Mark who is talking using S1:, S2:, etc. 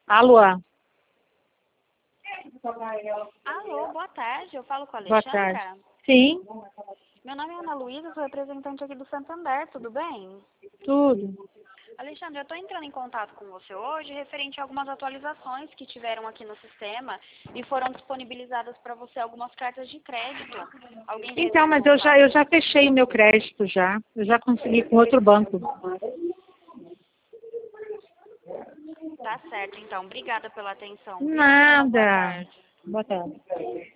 S1: Alô?
S2: Alô, boa tarde. Eu falo com a
S1: Boa
S2: Alexandra?
S1: tarde. Sim,
S2: Meu nome é Ana Luísa, sou representante aqui do Santander, tudo bem?
S1: tudo.
S2: Alexandra, eu estou entrando em contato com você hoje referente a algumas atualizações que tiveram aqui no sistema e foram disponibilizadas para você algumas cartas de crédito. Alguém já
S1: Então,
S2: entrou em
S1: mas
S2: contato?
S1: eu já fechei o meu crédito já. Eu já consegui com outro banco.
S2: Tá certo, então. Obrigada pela atenção, viu? Tenha uma boa
S1: Nada.
S2: tarde.
S1: Boa tarde.